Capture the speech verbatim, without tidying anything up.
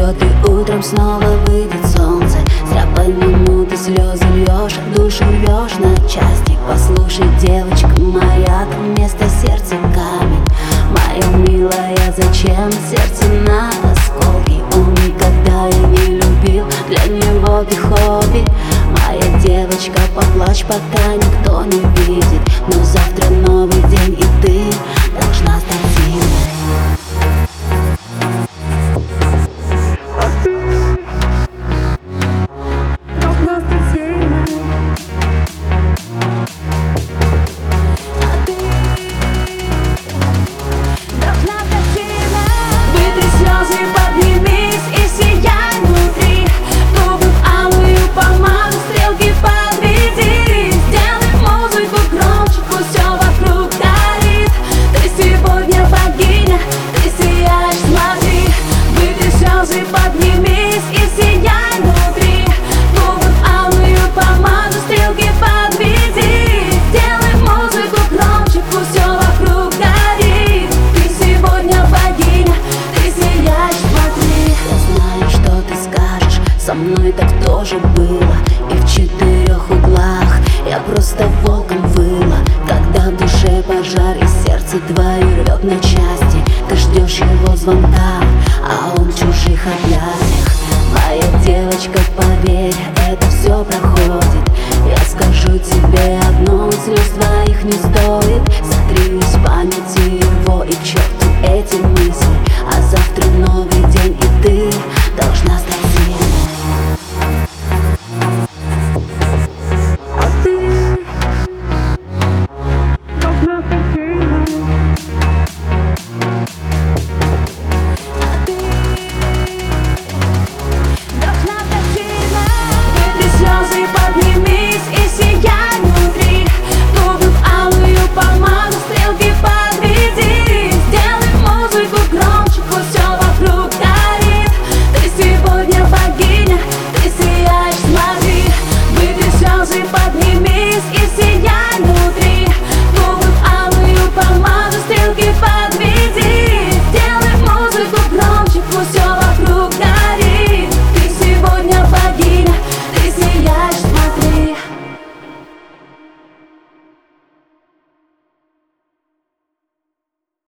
пройдет и утром снова выйдет солнце. Зря по нему ты слезы льешь, душу рвешь на части. Послушай, девочка моя, там вместо сердца камень. Моя милая, зачем сердце на осколки? Он никогда и не любил, для него ты хобби. Моя девочка, поплачь, пока никто не видит. Но завтра новый день, и ты должна стать сильной. Поднимись и сияй внутри. Губы алую помаду, стрелки подведи. Сделай музыку громче, пусть все вокруг горит. Ты сегодня богиня, ты сияешь, смотри. Я знаю, что ты скажешь, со мной так тоже было. И в четырех углах я просто волком выла. Когда в душе пожар и сердце твое рвет на части. Ты ждешь его звонка, а он в чужих объятиях. Моя девочка, поверь, это все проходит. Я скажу тебе одно, слез твоих не стоит. Сотри из памяти его и к черту эти мысли.